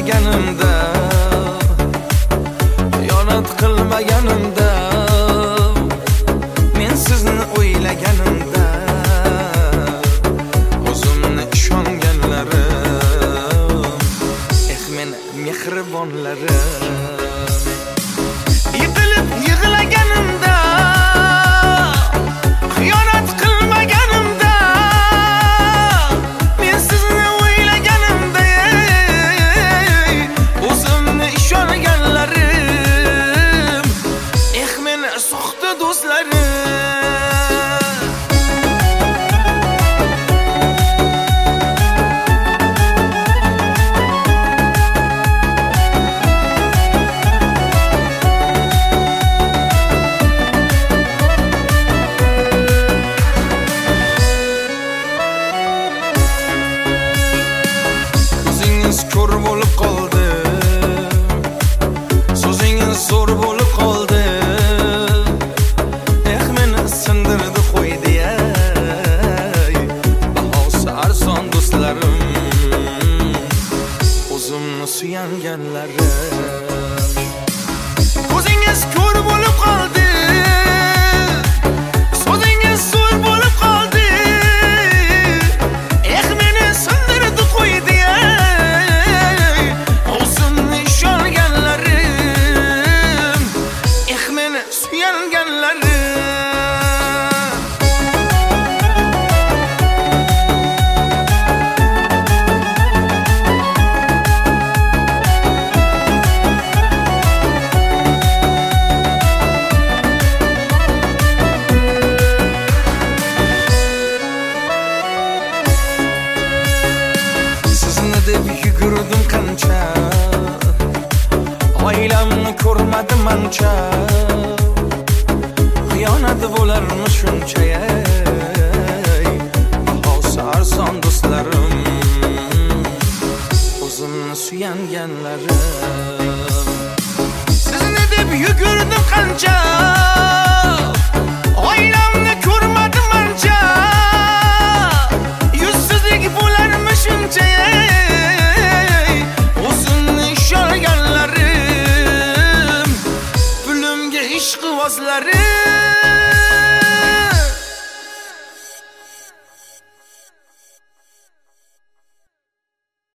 bilmaganimda, xiyonat qilmaganimda, men sizni o'ylaganimda, o'zimni ishonganlarim, meni mehribonlarim, yiqilib yig'laganimda, xiyonat qilmaganimda, men sizni o'ylaganimda, o'zimni ishonganlarim, meni soxta do'stlarim. Ko'r bo'lib qoldi, so'zingiz zo'r bo'lib qoldi, meni sindirdi qo'ydi, bahosi arzon do'stlarim, o'zimni suyanganlarim. Ko'zingiz ko'r bo'lib qoldi, so'zingiz zo'r bo'lib qoldi, meni sindirdi qo'ydi, deb yugurdim qancha, oilamni ko'rmadim ancha, xiyonat bo'larmi shuncha, bahosi arzon do'stlarim, o'zimni suyanganlarim. Sizni deb yugurdim qancha,